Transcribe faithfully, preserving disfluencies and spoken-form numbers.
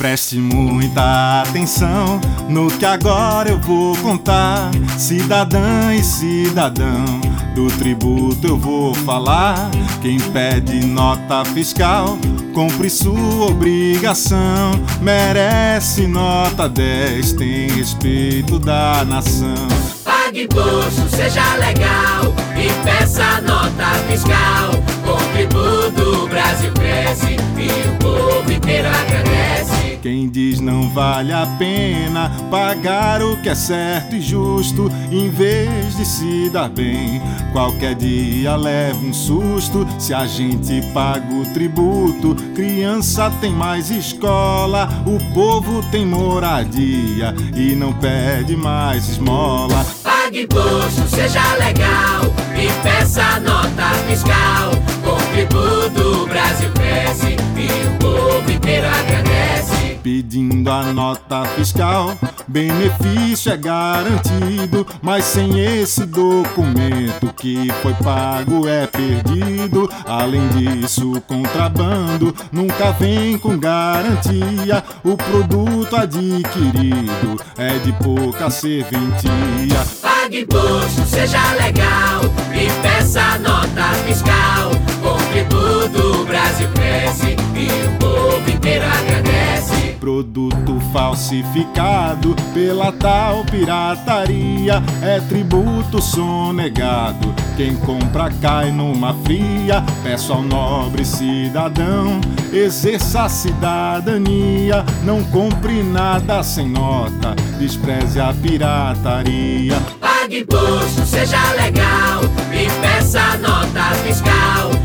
Preste muita atenção no que agora eu vou contar. Cidadã e cidadão, do tributo eu vou falar. Quem pede nota fiscal, cumpre sua obrigação. Merece nota dez, tem respeito da nação. Pague imposto, seja legal e peça nota fiscal. Com tributo o Brasil cresce e o povo inteiro agradece. Quem diz não vale a pena pagar o que é certo e justo, em vez de se dar bem, qualquer dia leva um susto. Se a gente paga o tributo, criança tem mais escola, o povo tem moradia e não pede mais esmola. Pague imposto, seja legal e peça nota fiscal. Com tributo o Brasil cresce e o povo inteiro agradece. Pedindo a nota fiscal, benefício é garantido, mas sem esse documento que foi pago é perdido. Além disso, o contrabando nunca vem com garantia. O produto adquirido é de pouca serventia. Pague imposto, seja legal e peça nota fiscal. Com tributo o Brasil cresce e o povo inteiro agradece. Produto falsificado pela tal pirataria é tributo sonegado. Quem compra cai numa fria. Peço ao nobre cidadão, exerça a cidadania. Não compre nada sem nota, despreze a pirataria. Pague imposto, seja legal e peça nota fiscal.